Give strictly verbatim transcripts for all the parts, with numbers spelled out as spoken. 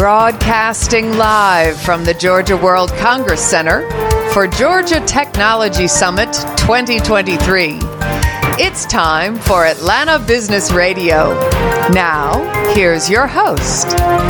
Broadcasting live from the Georgia World Congress Center for Georgia Technology Summit twenty twenty-three. It's time for Atlanta Business Radio. Now, here's your host.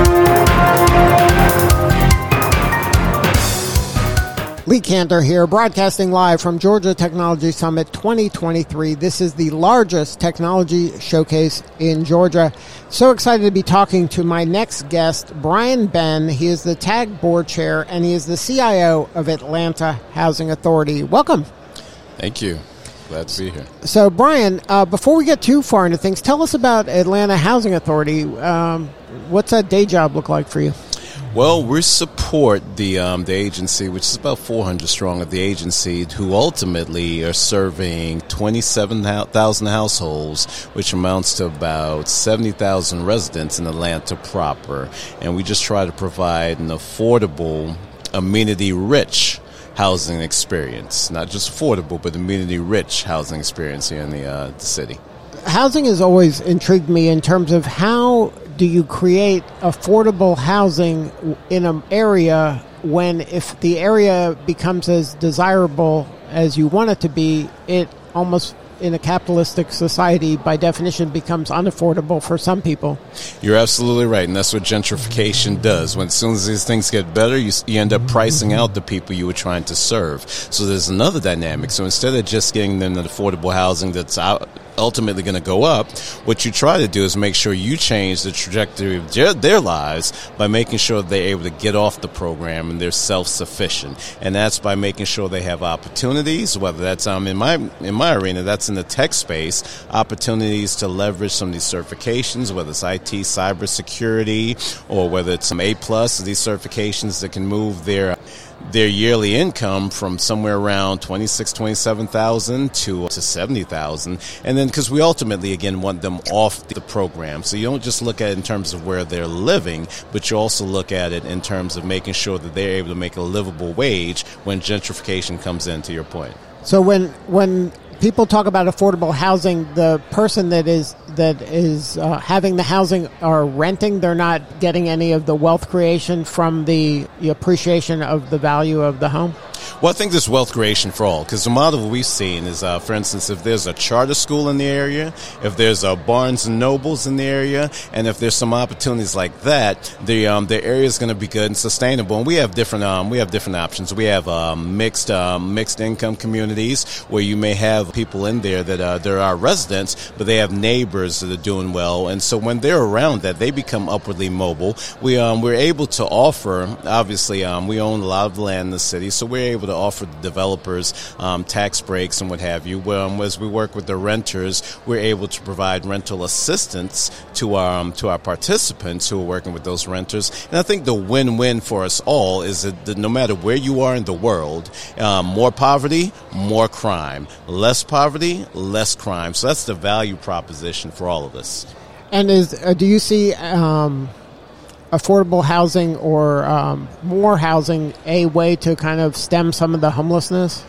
Lee Cantor here, broadcasting live from Georgia Technology Summit twenty twenty-three. This is the largest technology showcase in Georgia. So excited to be talking to my next guest, Brian Benn. He is the TAG board chair, and he is the C I O of Atlanta Housing Authority. Welcome. Thank you. Glad to be here. So, Brian, uh, before we get too far into things, tell us about Atlanta Housing Authority. Um, what's that day job look like for you? Well, we support the um, the agency, which is about four hundred strong of the agency, who ultimately are serving twenty-seven thousand households, which amounts to about seventy thousand residents in Atlanta proper. And we just try to provide an affordable, amenity-rich housing experience. Not just affordable, but amenity-rich housing experience here in the, uh, the city. Housing has always intrigued me in terms of how do you create affordable housing in an area when, if the area becomes as desirable as you want it to be, it almost, in a capitalistic society, by definition, becomes unaffordable for some people. You're absolutely right, and that's what gentrification does. When as soon as these things get better, you, you end up pricing out the people you were trying to serve. So there's another dynamic. So instead of just getting them the affordable housing that's out, ultimately going to go up, what you try to do is make sure you change the trajectory of their, their lives by making sure they're able to get off the program and they're self-sufficient. And that's by making sure they have opportunities, whether that's um, in my in my arena, that's in the tech space, opportunities to leverage some of these certifications, whether it's I T, cybersecurity, or whether it's some A-plus, these certifications that can move their their yearly income from somewhere around twenty-six, twenty-seven thousand to to seventy thousand, and then because we ultimately again want them off the program, so you don't just look at it in terms of where they're living, but you also look at it in terms of making sure that they're able to make a livable wage when gentrification comes in. To your point, so when when people talk about affordable housing, the person that is that is uh, having the housing are renting. They're not getting any of the wealth creation from the, the appreciation of the value of the home. Well, I think there's wealth creation for all, because the model we've seen is, uh, for instance, if there's a charter school in the area, if there's a Barnes and Nobles in the area, and if there's some opportunities like that, the um, the area is going to be good and sustainable. And we have different um, we have different options. We have um, mixed um, mixed income communities where you may have people in there that uh, there are residents, but they have neighbors that are doing well, and so when they're around that, they become upwardly mobile. We um, we're able to offer, obviously, um, we own a lot of land in the city, so we're able to offer the developers um, tax breaks and what have you. Um, as we work with the renters, we're able to provide rental assistance to our um, to our participants who are working with those renters. And I think the win-win for us all is that, that no matter where you are in the world, um, more poverty, more crime. Less poverty, less crime. So that's the value proposition for all of us. And is uh, do you see um, affordable housing or um, more housing a way to kind of stem some of the homelessness?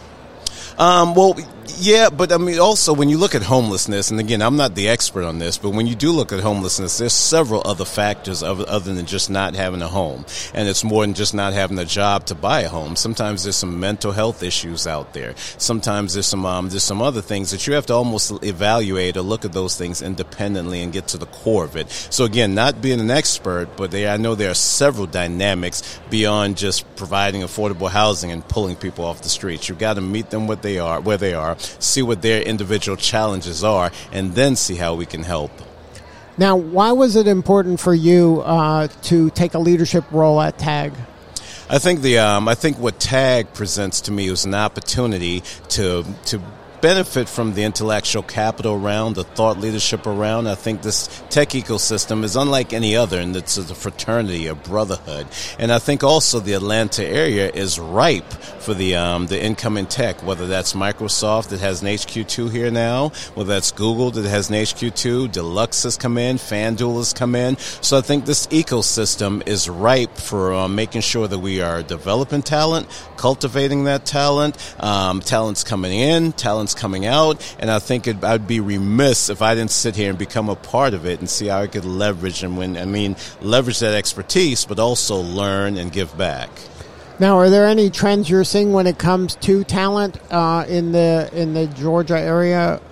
Um, well, yeah, but I mean, also when you look at homelessness, and again, I'm not the expert on this, but when you do look at homelessness, there's several other factors other, other than just not having a home. And it's more than just not having a job to buy a home. Sometimes there's some mental health issues out there. Sometimes there's some um, there's some other things that you have to almost evaluate or look at those things independently and get to the core of it. So again, not being an expert, but they, I know there are several dynamics beyond just providing affordable housing and pulling people off the streets. You've got to meet them what they are, where they are, see what their individual challenges are, and then see how we can help. Now, why was it important for you uh, to take a leadership role at TAG? I think the um, I think what TAG presents to me was an opportunity to to benefit from the intellectual capital around, the thought leadership around. I think this tech ecosystem is unlike any other, and it's a fraternity, a brotherhood. And I think also the Atlanta area is ripe for the um, the incoming tech, whether that's Microsoft that has an H Q two here now, whether that's Google that has an H Q two, Deluxe has come in, FanDuel has come in. So I think this ecosystem is ripe for um, making sure that we are developing talent, cultivating that talent, um, talent's coming in, talent's innovations coming out, and I think it, I'd be remiss if I didn't sit here and become a part of it and see how I could leverage and when I mean leverage that expertise, but also learn and give back. Now, are there any trends you're seeing when it comes to talent uh, in the in the Georgia area?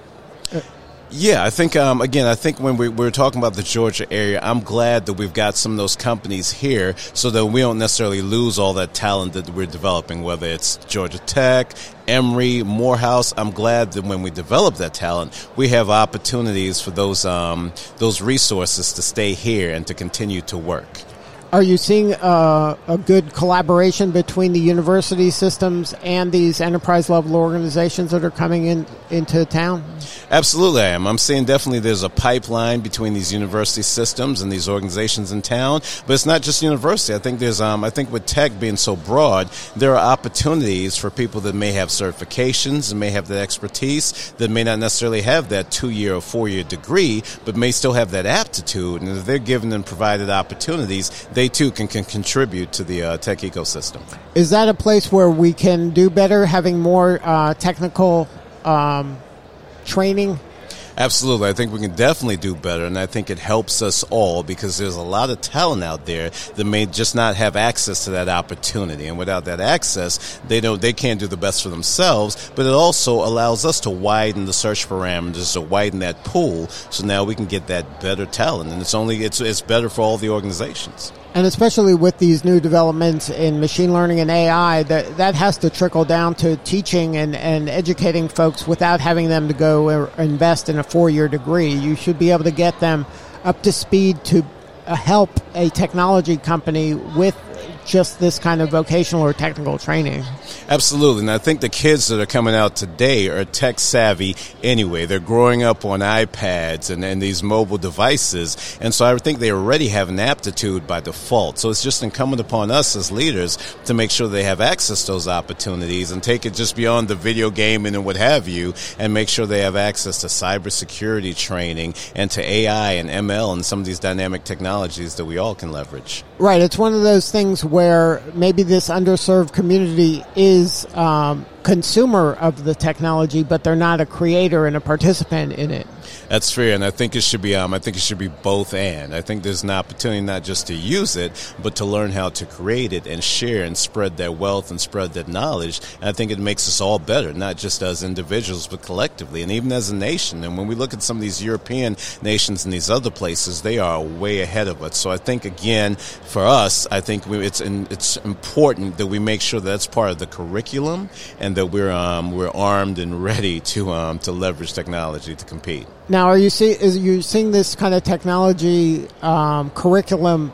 Yeah, I think, um, again, I think when we, we're talking about the Georgia area, I'm glad that we've got some of those companies here so that we don't necessarily lose all that talent that we're developing, whether it's Georgia Tech, Emory, Morehouse. I'm glad that when we develop that talent, we have opportunities for those um, those resources to stay here and to continue to work. Are you seeing uh, a good collaboration between the university systems and these enterprise-level organizations that are coming in into town? Absolutely, I am. I'm seeing definitely there's a pipeline between these university systems and these organizations in town. But it's not just university. I think there's, um, I think with tech being so broad, there are opportunities for people that may have certifications and may have that expertise that may not necessarily have that two-year or four-year degree, but may still have that aptitude. And if they're given and provided opportunities, they too can, can contribute to the uh, tech ecosystem. Is that a place where we can do better, having more uh, technical um, training? Absolutely. I think we can definitely do better, and I think it helps us all because there's a lot of talent out there that may just not have access to that opportunity. And without that access, they don't, they can't do the best for themselves, but it also allows us to widen the search parameters, to widen that pool, so now we can get that better talent. And it's only it's it's better for all the organizations. And especially with these new developments in machine learning and A I, that that has to trickle down to teaching and, and educating folks without having them to go or invest in a four-year degree. You should be able to get them up to speed to uh, help a technology company with just this kind of vocational or technical training. Absolutely. And I think the kids that are coming out today are tech savvy anyway. They're growing up on iPads and, and these mobile devices. And so I think they already have an aptitude by default. So it's just incumbent upon us as leaders to make sure they have access to those opportunities and take it just beyond the video gaming and what have you, and make sure they have access to cybersecurity training and to A I and M L and some of these dynamic technologies that we all can leverage. Right. It's one of those things where maybe this underserved community is um, consumer of the technology, but they're not a creator and a participant in it. That's fair, and I think it should be. Um, I think it should be both and. I think there's an opportunity not just to use it, but to learn how to create it and share and spread that wealth and spread that knowledge. And I think it makes us all better, not just as individuals, but collectively, and even as a nation. And when we look at some of these European nations and these other places, they are way ahead of us. So I think again, for us, I think we, it's in, it's important that we make sure that that's part of the curriculum, and that we're um, we're armed and ready to um, to leverage technology to compete. Now, are you see is you seeing this kind of technology um, curriculum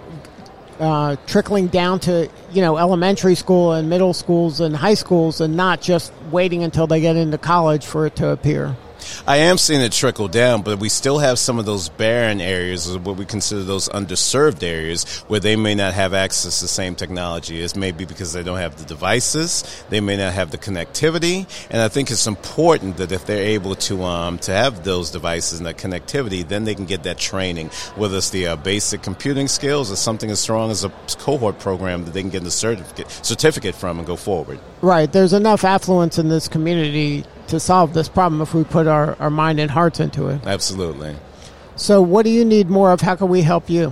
uh, trickling down to, you know, elementary school and middle schools and high schools, and not just waiting until they get into college for it to appear? I am seeing it trickle down, but we still have some of those barren areas, or what we consider those underserved areas, where they may not have access to the same technology. It may be because they don't have the devices, they may not have the connectivity, and I think it's important that if they're able to um, to have those devices and that connectivity, then they can get that training, whether it's the uh, basic computing skills or something as strong as a cohort program that they can get the certificate certificate from and go forward. Right. There's enough affluence in this community to solve this problem if we put our, our mind and hearts into it. Absolutely. So what do you need more of? How can we help you?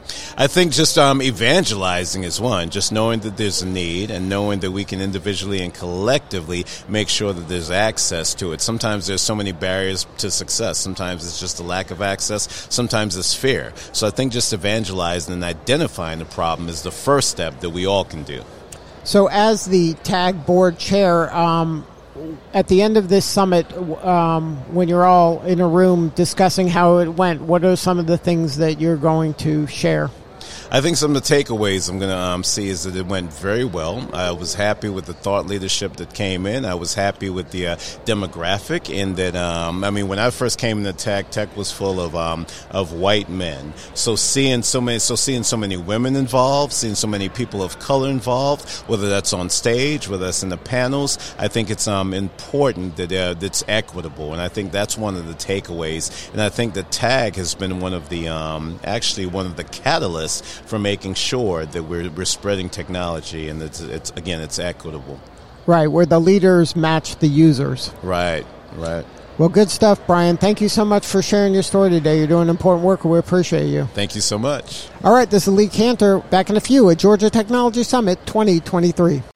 I think just um, evangelizing is one, just knowing that there's a need and knowing that we can individually and collectively make sure that there's access to it. Sometimes there's so many barriers to success. Sometimes it's just a lack of access. Sometimes it's fear. So I think just evangelizing and identifying the problem is the first step that we all can do. So as the TAG board chair, um, at the end of this summit, um, when you're all in a room discussing how it went, what are some of the things that you're going to share? I think some of the takeaways I'm going to um, see is that it went very well. I was happy with the thought leadership that came in. I was happy with the uh, demographic, in that, um, I mean, when I first came into tech, tech was full of um, of white men. So seeing so many, so seeing so many women involved, seeing so many people of color involved, whether that's on stage, whether that's in the panels, I think it's um, important that uh, it's equitable, and I think that's one of the takeaways. And I think that TAG has been one of the um, actually one of the catalysts for making sure that we're we're spreading technology, and it's, it's again it's equitable. Right, where the leaders match the users. Right, right. Well, good stuff, Brian. Thank you so much for sharing your story today. You're doing important work, and we appreciate you. Thank you so much. All right, this is Lee Cantor. Back in a few at Georgia Technology Summit twenty twenty-three.